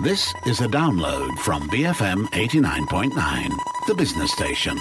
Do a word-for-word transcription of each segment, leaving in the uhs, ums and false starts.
This is a download from B F M eighty-nine point nine, the business station.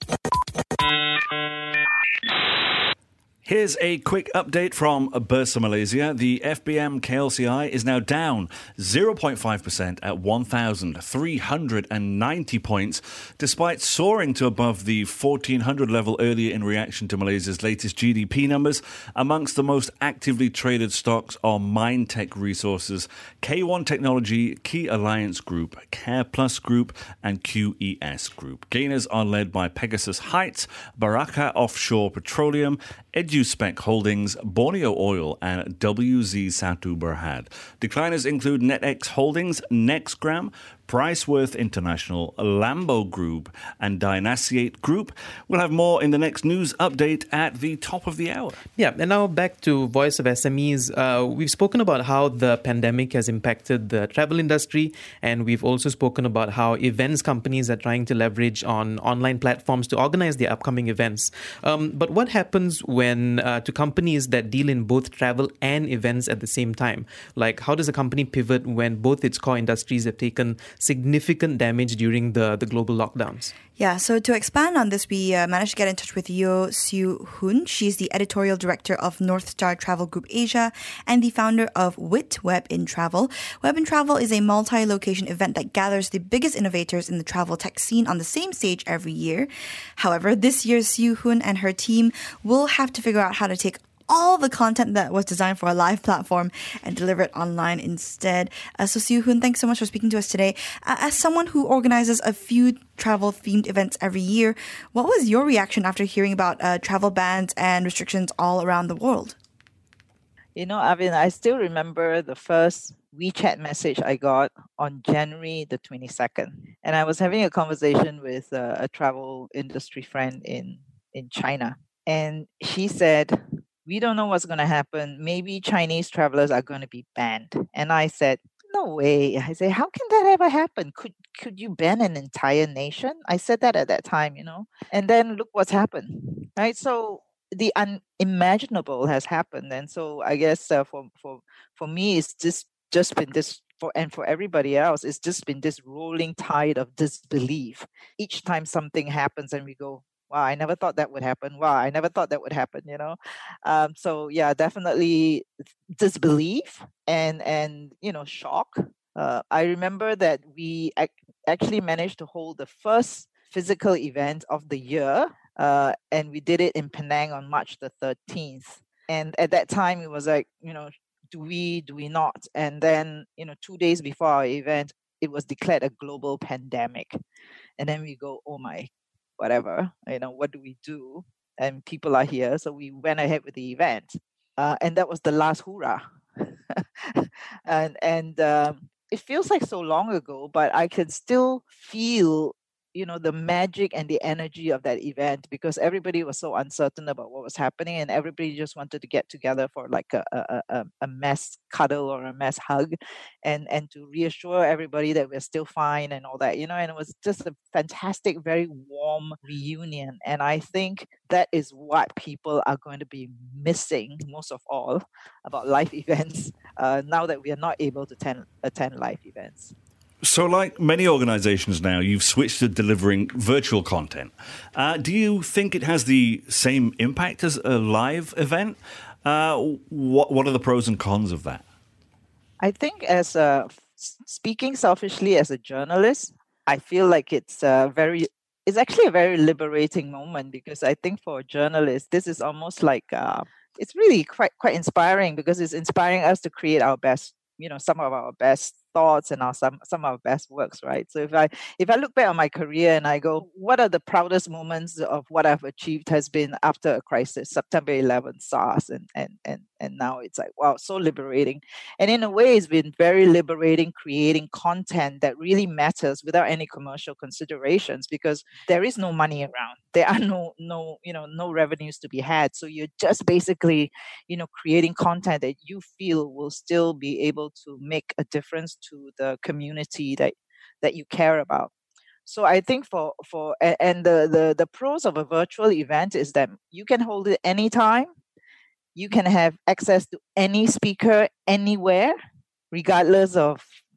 Here's a quick update from Bursa Malaysia. The F B M K L C I is now down zero point five percent at one thousand three hundred ninety points, despite soaring to above the fourteen hundred level earlier in reaction to Malaysia's latest G D P numbers. Amongst the most actively traded stocks are Mindtech Resources, K one Technology, Key Alliance Group, Care Plus Group, and Q E S Group. Gainers are led by Pegasus Heights, Baraka Offshore Petroleum, EduSpec Holdings, Borneo Oil, and W Z Satu Berhad. Decliners include NetX Holdings, Nextgram, Priceworth International, Lambo Group, and Dynasiate Group. We'll have more in the next news update at the top of the hour. Yeah, and now back to Voice of S M Es. Uh, we've spoken about how the pandemic has impacted the travel industry, and we've also spoken about how events companies are trying to leverage on online platforms to organize their upcoming events. Um, but what happens when uh, to companies that deal in both travel and events at the same time? Like, how does a company pivot when both its core industries have taken significant damage during the, the global lockdowns? Yeah, so to expand on this, we uh, managed to get in touch with Yeo Siew Hoon. She's the editorial director of North Star Travel Group Asia and the founder of WIT, Web in Travel. Web in Travel is a multi-location event that gathers the biggest innovators in the travel tech scene on the same stage every year. However, this year, Siew Hoon and her team will have to figure out how to take all the content that was designed for a live platform and deliver it online instead. Uh, so Siew Hoon, thanks so much for speaking to us today. Uh, as someone who organizes a few travel-themed events every year, what was your reaction after hearing about uh, travel bans and restrictions all around the world? You know, Arvin, I still remember the first WeChat message I got on January the twenty-second. And I was having a conversation with uh, a travel industry friend in, in China. And she said, we don't know what's going to happen. Maybe Chinese travelers are going to be banned. And I said, no way. I said, how can that ever happen? Could could you ban an entire nation? I said that at that time, you know. And then look what's happened, right? So the unimaginable has happened. And so I guess uh, for, for, for me, it's just, just been this, for and for everybody else, it's just been this rolling tide of disbelief. Each time something happens and we go, wow, I never thought that would happen. Wow, I never thought that would happen, you know. Um, so yeah, definitely disbelief and, and you know, shock. Uh, I remember that we ac- actually managed to hold the first physical event of the year, uh, and we did it in Penang on March the thirteenth. And at that time, it was like, you know, do we, do we not? And then, you know, two days before our event, it was declared a global pandemic. And then we go, oh my whatever, you know, what do we do? And people are here. So we went ahead with the event. Uh, and that was the last hurrah. and and um, it feels like so long ago, but I can still feel, you know, the magic and the energy of that event because everybody was so uncertain about what was happening and everybody just wanted to get together for like a, a, a, a mass cuddle or a mass hug and, and to reassure everybody that we're still fine and all that, you know, and it was just a fantastic, very warm reunion. And I think that is what people are going to be missing most of all about live events uh, now that we are not able to attend, attend live events. So like many organizations now, you've switched to delivering virtual content. Uh, do you think it has the same impact as a live event? Uh, what, what are the pros and cons of that? I think as a, speaking selfishly as a journalist, I feel like it's a very, it's actually a very liberating moment because I think for a journalist, this is almost like, uh, it's really quite, quite inspiring because it's inspiring us to create our best, you know, some of our best thoughts and our some some of our best works, right? So if I if I look back on my career and I go, what are the proudest moments of what I've achieved has been after a crisis, September eleventh, SARS, and and and and now it's like, wow, so liberating. And in a way, it's been very liberating creating content that really matters without any commercial considerations because there is no money around. There are no no you know no revenues to be had. So you're just basically, you know, creating content that you feel will still be able to make a difference to the community that that you care about. So I think for for and the the the pros of a virtual event is that you can hold it anytime, you can have access to any speaker anywhere, regardless of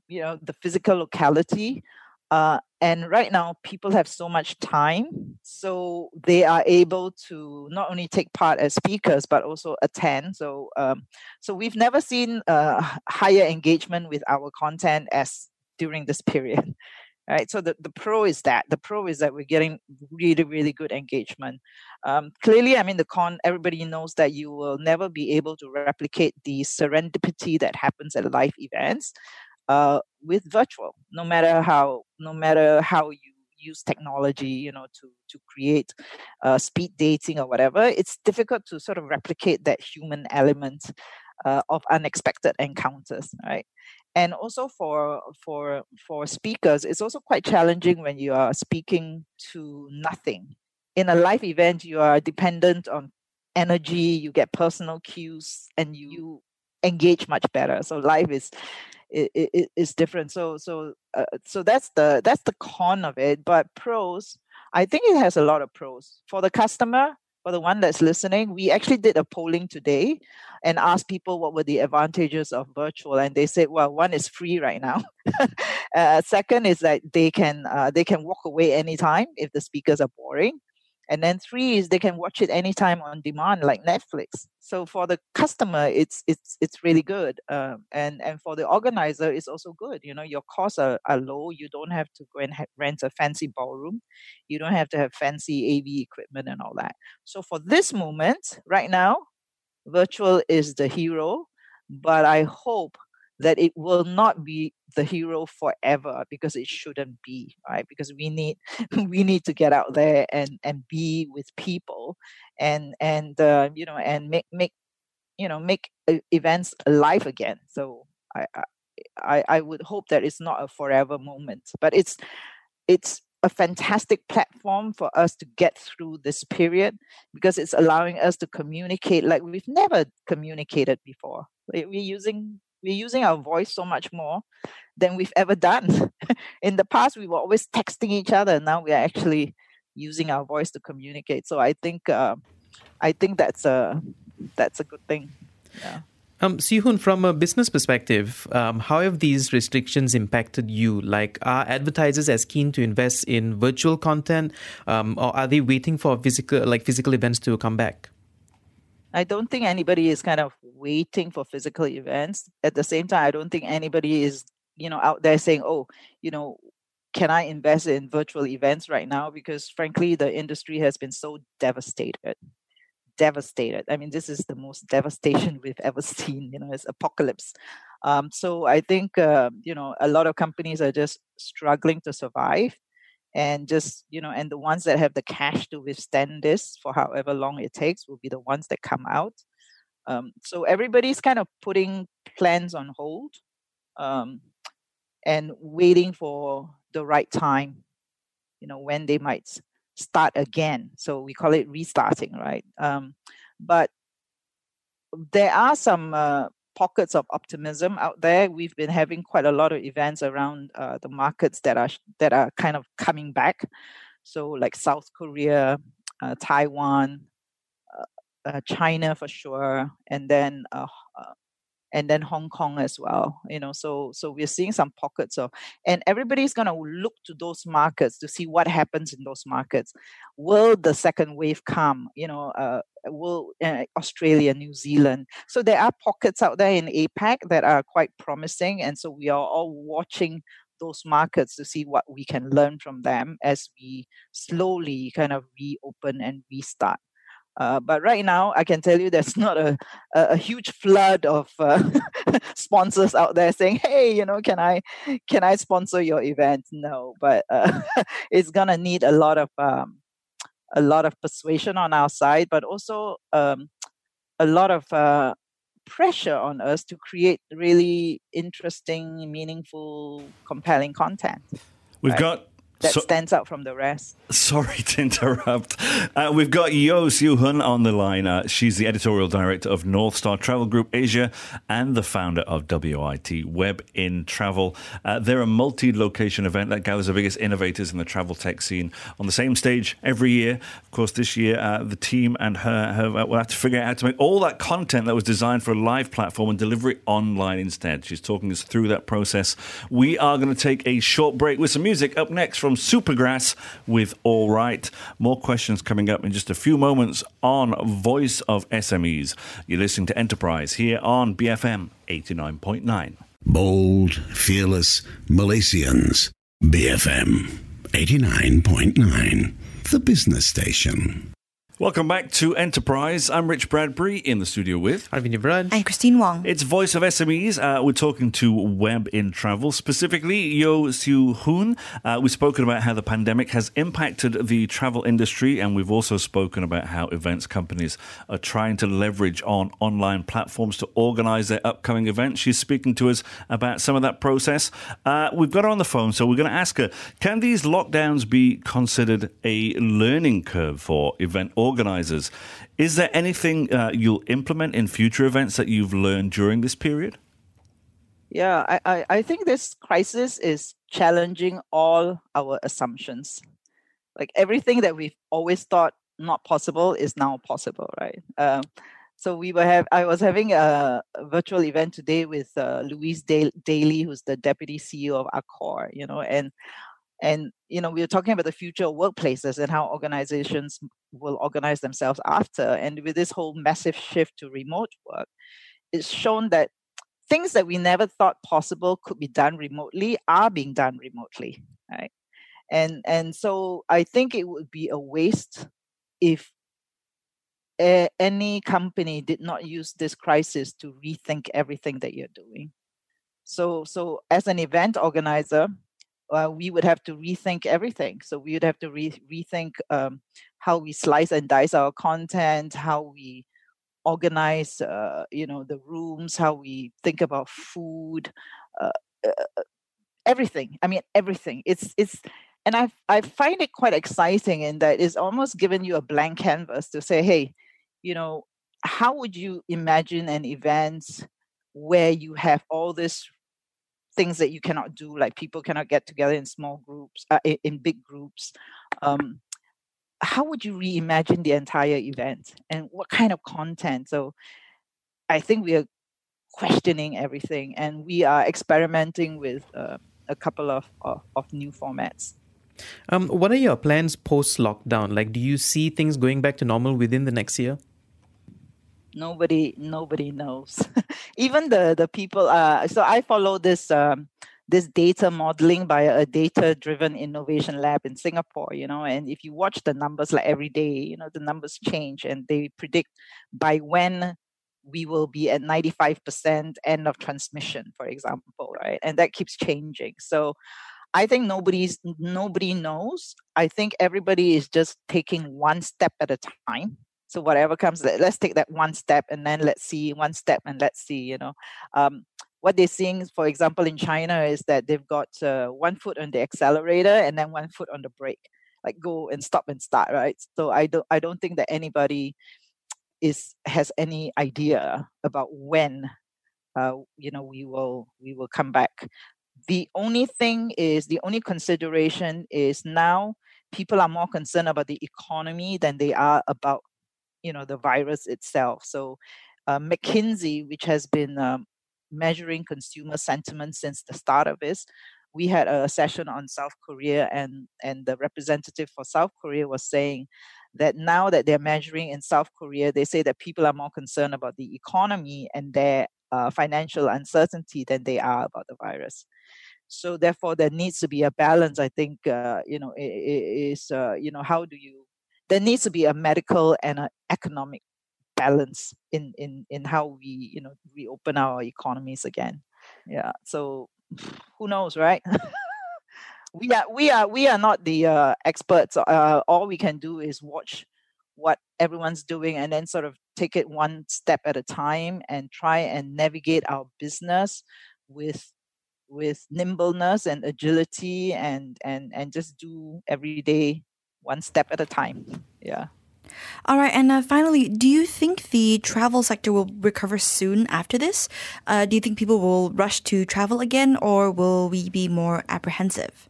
you know, the physical locality. Uh, and right now, people have so much time, so they are able to not only take part as speakers but also attend. So, um, so we've never seen uh, higher engagement with our content as during this period. Right. So the, the pro is that the pro is that we're getting really, really good engagement. Um, clearly, I mean, the con, everybody knows that you will never be able to replicate the serendipity that happens at live events uh, with virtual, no matter how, no matter how you use technology, you know, to, to create uh, speed dating or whatever. It's difficult to sort of replicate that human element uh, of unexpected encounters, right? And also for for for speakers, it's also quite challenging when you are speaking to nothing. In a live event, you are dependent on energy, you get personal cues, and you, you engage much better. So live is it, it, is different. So so uh, so that's the that's the con of it. But pros, I think it has a lot of pros for the customer. For the one that's listening, we actually did a polling today and asked people what were the advantages of virtual, and they said, well, one is free right now. uh, second is that they can uh, they can walk away anytime if the speakers are boring. And then three is they can watch it anytime on demand, like Netflix. So for the customer, it's it's it's really good, um, and and for the organizer, it's also good. You know, your costs are, are low. You don't have to go and ha- rent a fancy ballroom. You don't have to have fancy A V equipment and all that. So for this moment, right now, virtual is the hero. But I hope that it will not be the hero forever, because it shouldn't be, right? Because we need we need to get out there and and be with people, and and uh, you know and make make you know make uh, events alive again. So I, I I would hope that it's not a forever moment, but it's it's a fantastic platform for us to get through this period, because it's allowing us to communicate like we've never communicated before. We're using we're using our voice so much more than we've ever done. In the past, we were always texting each other. Now we are actually using our voice to communicate. So I think uh, I think that's a that's a good thing. Yeah. Um, Siew-Hoon, from a business perspective, um, how have these restrictions impacted you? Like, are advertisers as keen to invest in virtual content, um, or are they waiting for physical, like physical events to come back? I don't think anybody is kind of waiting for physical events. At the same time, I don't think anybody is, you know, out there saying, oh, you know, can I invest in virtual events right now? Because frankly, the industry has been so devastated. Devastated. I mean, this is the most devastation we've ever seen. You know, it's apocalypse. Um, so I think, uh, you know, a lot of companies are just struggling to survive. And just, you know, and the ones that have the cash to withstand this for however long it takes will be the ones that come out. Um, so everybody's kind of putting plans on hold um, and waiting for the right time, you know, when they might start again. So we call it restarting, right? Um, but there are some uh, pockets of optimism out there. We've been having quite a lot of events around uh, the markets that are that are kind of coming back. So like South Korea, uh, Taiwan, uh, uh, China for sure, and then uh, uh, and then Hong Kong as well. You know, so so we're seeing some pockets of, and everybody's going to look to those markets to see what happens in those markets. Will the second wave come? You know, uh, will uh, Australia, New Zealand? So there are pockets out there in APAC that are quite promising, and so we are all watching those markets to see what we can learn from them as we slowly kind of reopen and restart. Uh, but right now, I can tell you there's not a, a, a huge flood of uh, sponsors out there saying, "Hey, you know, can I can I sponsor your event?" No, but uh, it's gonna need a lot of um, a lot of persuasion on our side, but also um, a lot of uh, pressure on us to create really interesting, meaningful, compelling content. We've right? got that So- stands out from the rest. Sorry to interrupt. Uh, we've got Yo Siu Hun on the line. Uh, she's the editorial director of North Star Travel Group Asia and the founder of W I T Web in Travel. Uh, they're a multi-location event that gathers the biggest innovators in the travel tech scene on the same stage every year. Of course, this year uh, the team and her have uh, will have to figure out how to make all that content that was designed for a live platform and deliver it online instead. She's talking us through that process. We are going to take a short break with some music. Up next from Supergrass with All Right. More questions coming up in just a few moments on Voice of S M Es. You're listening to Enterprise here on B F M eighty-nine point nine. Bold, fearless Malaysians. B F M eighty-nine point nine. The business station. Welcome back to Enterprise. I'm Rich Bradbury in the studio with Arvind Yuvraj. And Christine Wong. It's Voice of S M Es. Uh, we're talking to Web in Travel, specifically Yo Siu Hun. Uh, we've spoken about how the pandemic has impacted the travel industry, and we've also spoken about how events companies are trying to leverage on online platforms to organize their upcoming events. She's speaking to us about some of that process. Uh, we've got her on the phone, so we're going to ask her, can these lockdowns be considered a learning curve for event organizers? Organizers. Is there anything uh, you'll implement in future events that you've learned during this period? Yeah, I, I, I think this crisis is challenging all our assumptions. Like everything that we've always thought not possible is now possible, right? Um, so we were have I was having a, a virtual event today with uh, Louise Dal- Daly, who's the deputy C E O of Accor, you know, and And, you know, we were talking about the future of workplaces and how organizations will organize themselves after. And with this whole massive shift to remote work, it's shown that things that we never thought possible could be done remotely are being done remotely, right? And, and so I think it would be a waste if a, any company did not use this crisis to rethink everything that you're doing. So, so as an event organizer, Uh, we would have to rethink everything. So we would have to re- rethink um, how we slice and dice our content, how we organize, uh, you know, the rooms, how we think about food, uh, uh, everything. I mean, everything. It's it's, and I I find it quite exciting in that it's almost given you a blank canvas to say, hey, you know, how would you imagine an event where you have all this things that you cannot do, like people cannot get together in small groups, uh, in, in big groups. Um, how would you reimagine the entire event and what kind of content? So I think we are questioning everything and we are experimenting with uh, a couple of, of, of new formats. Um, what are your plans post-lockdown? Like, do you see things going back to normal within the next year? Nobody, nobody knows. Even the the people. Uh, so I follow this um, this data modeling by a data-driven innovation lab in Singapore. You know, and if you watch the numbers like every day, you know the numbers change, and they predict by when we will be at ninety-five percent end of transmission, for example, right? And that keeps changing. So I think nobody's nobody knows. I think everybody is just taking one step at a time. So whatever comes, let's take that one step and then let's see one step and let's see, you know. Um, what they're seeing, for example, in China is that they've got uh, one foot on the accelerator and then one foot on the brake, like go and stop and start, right? So I don't, I don't think that anybody is has any idea about when, uh, you know, we will we will come back. The only thing is, the only consideration is now people are more concerned about the economy than they are about, you know, the virus itself. So uh, McKinsey, which has been um, measuring consumer sentiment since the start of this, we had a session on South Korea, and and the representative for South Korea was saying that now that they're measuring in South Korea, they say that people are more concerned about the economy and their uh, financial uncertainty than they are about the virus. So therefore, there needs to be a balance. I think uh, you know is uh, you know how do you there needs to be a medical and an economic balance in in in how we you know reopen our economies again. Yeah. So who knows, right? we are we are we are not the uh, experts. Uh, all we can do is watch what everyone's doing and then sort of take it one step at a time and try and navigate our business with with nimbleness and agility and and and just do every day one step at a time. Yeah. All right, and uh, finally, do you think the travel sector will recover soon after this? Uh, do you think people will rush to travel again, or will we be more apprehensive?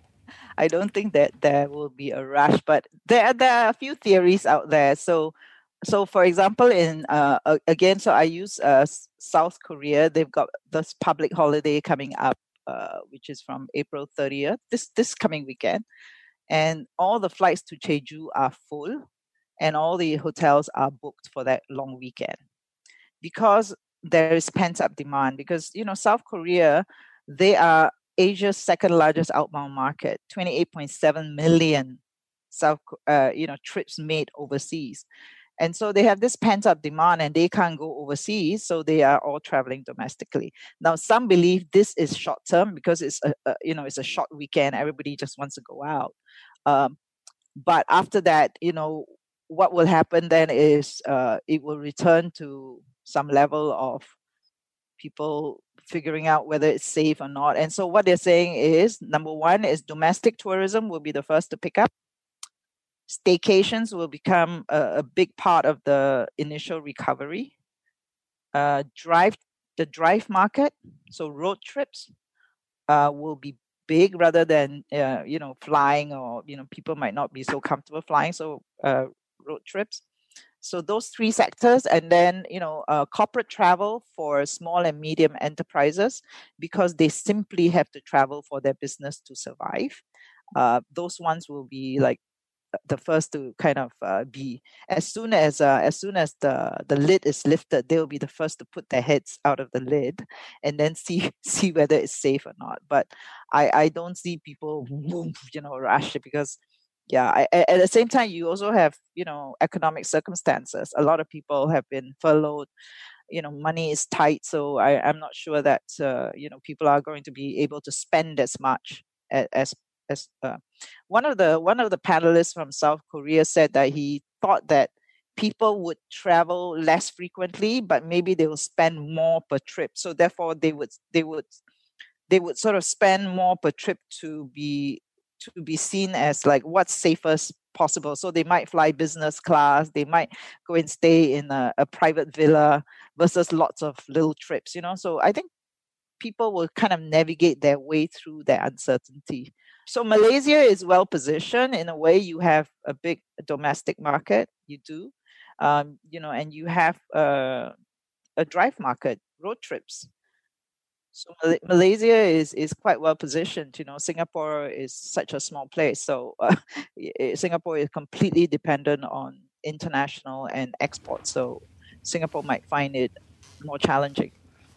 I don't think that there will be a rush, but there there are a few theories out there. So, so for example, in uh, again, so I use uh, South Korea. They've got this public holiday coming up, uh, which is from April thirtieth, this this coming weekend, and all the flights to Jeju are full. And all the hotels are booked for that long weekend because there is pent-up demand. Because, you know, South Korea, they are Asia's second largest outbound market, twenty-eight point seven million South, uh, you know, trips made overseas. And so they have this pent-up demand and they can't go overseas, so they are all traveling domestically. Now, some believe this is short-term because it's, a, a, you know, it's a short weekend. Everybody just wants to go out. Um, but after that, you know, what will happen then is uh, it will return to some level of people figuring out whether it's safe or not. And so what they're saying is, number one is domestic tourism will be the first to pick up. Staycations will become a, a big part of the initial recovery. Uh, drive, the drive market, so road trips uh, will be big rather than, uh, you know, flying, or, you know, people might not be so comfortable flying. So uh, road trips. So those three sectors, and then, you know, uh, corporate travel for small and medium enterprises, because they simply have to travel for their business to survive. Uh, those ones will be like the first to kind of uh, be, as soon as uh, as soon as the the lid is lifted, they'll be the first to put their heads out of the lid and then see see whether it's safe or not. But I I don't see people, you know, rush, because yeah, I, at the same time, you also have, you know, economic circumstances. A lot of people have been furloughed. You know, money is tight, so I, I'm not sure that uh, you know, people are going to be able to spend as much as as, as uh, one of the one of the panelists from South Korea said that he thought that people would travel less frequently, but maybe they will spend more per trip. So therefore, they would they would they would sort of spend more per trip to be. to be seen as like what's safest possible. So they might fly business class, they might go and stay in a, a private villa versus lots of little trips, you know. So I think people will kind of navigate their way through that uncertainty. So Malaysia is well positioned in a way. You have a big domestic market, you do, um, you know, and you have uh, a drive market, road trips. So Malaysia is, is quite well positioned. You know, Singapore is such a small place. So uh, Singapore is completely dependent on international and export. So Singapore might find it more challenging.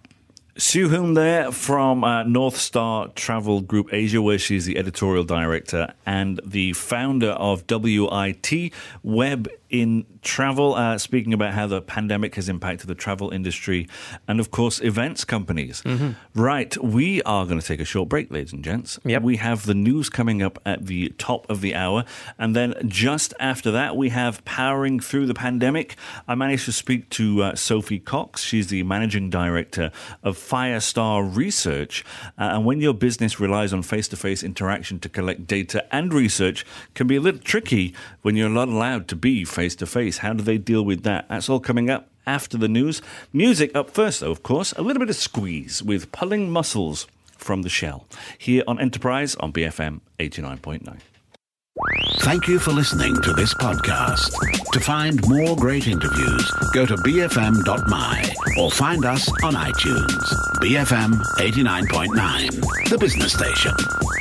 Siew Hoon there from uh, North Star Travel Group Asia, where she's the editorial director and the founder of W I T, Web in Travel, uh, speaking about how the pandemic has impacted the travel industry and, of course, events companies. Mm-hmm. Right, we are going to take a short break, ladies and gents. Yep. We have the news coming up at the top of the hour, and then just after that, we have Powering Through the Pandemic. I managed to speak to uh, Sophie Cox. She's the managing director of Firestar Research, uh, and when your business relies on face-to-face interaction to collect data and research, can be a little tricky when you're not allowed to be face-to-face. How do they deal with that? That's all coming up after the news. Music up first, though, of course. A little bit of Squeeze with Pulling Muscles from the Shell, here on Enterprise on B F M eighty-nine point nine. Thank you for listening to this podcast. To find more great interviews, go to b f m dot m y or find us on iTunes. B F M eighty-nine point nine, the business station.